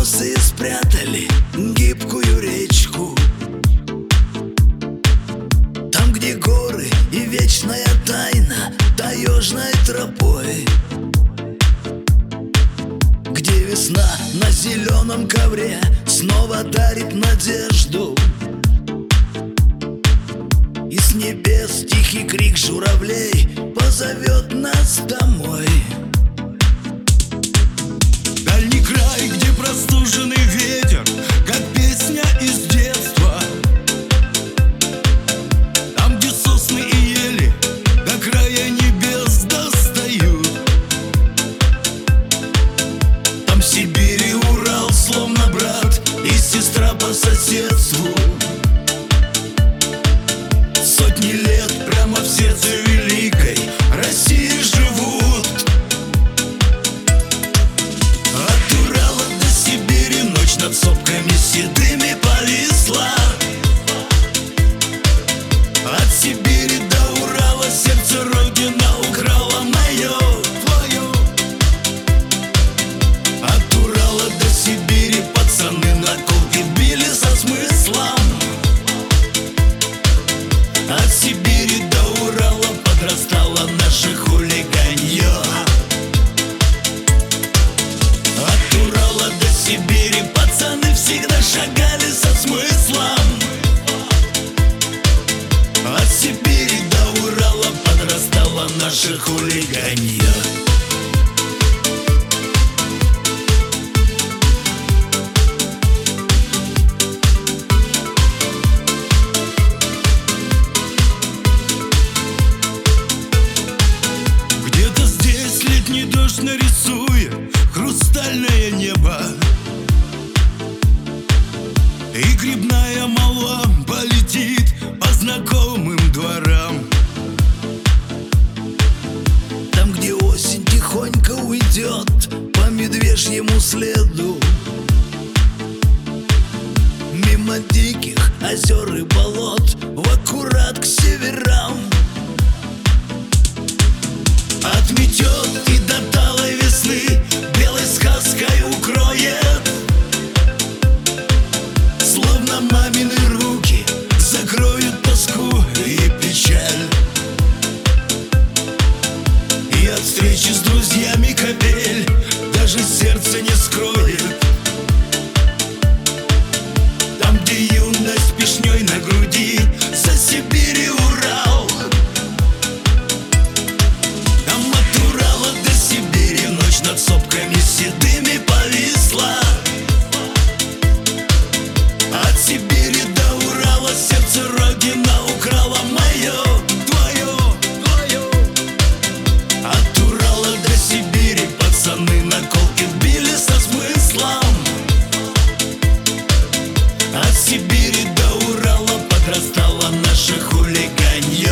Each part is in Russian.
босые спрятали гибкую речку. Там, где горы и вечная тайна таежной тропой, где весна на зеленом ковре снова дарит надежду, и с небес тихий крик журавлей позовет нас домой. Дальний край, где простуженный ветер, как песня из детства. Там, где сосны и ели до края небес достают. Там Сибирь и Урал, словно брат и сестра по соседству. Сотни лет прямо в сердце великой России живут. От Урала до Сибири ночь над сопками седыми повисла. От Сибири до Урала сердце Родина украла мое, твое. От Урала до Сибири пацаны наколки били со смыслом. От Сибири до Урала подрастало наше хулиганье. От Урала до Сибири пацаны всегда шагали со смыслом. От Сибири до Урала подрастало наше хулиганье. Где-то здесь летний дождь нарисует хрустальное небо, и грибная молва полетит по знакомым дворам. Там, где осень тихонько уйдет по медвежьему следу, мимо диких озер и болот в аккурат к северам. Отметет и до талой весны белой сказкой укроет, словно мамины руки закроют тоску и печаль. И от встречи с друзьями капель даже сердце не скроет. Там, где юность пешней на груди, за Сибирь и Урал. Там от Урала до Сибири ночь над сопками седыми повисла. От Сибири до Урала сердце Родина украла мое, твое, твое. От Урала до Сибири пацаны наколки вбили со смыслом. От Сибири до Урала подрастало наше хулиганье.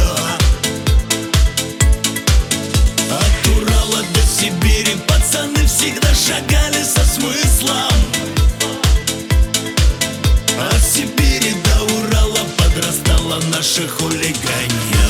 От Урала до Сибири пацаны всегда шагали со смыслом. От Сибири до Урала подрастало наше хулиганье.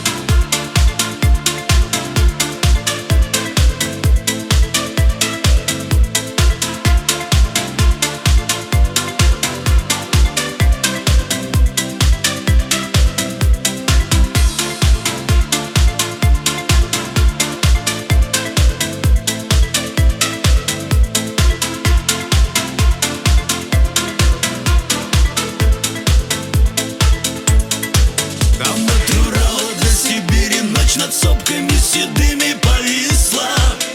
Там от Урала до Сибири ночь над сопками седыми повисла.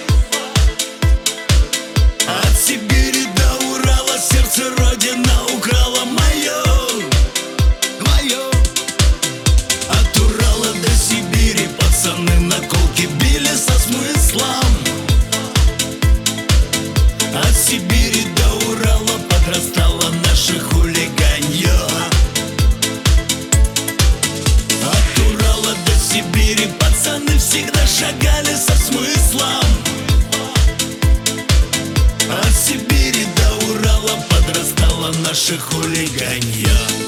От Сибири до Урала сердце Родина украла мое, твое. От Урала до Сибири пацаны наколки били со смыслом. От Сибири до Урала подрастало наше хулиганье. От Урала до Сибири пацаны всегда шагали со смыслом. От Сибири до Урала подрастало наше хулиганье.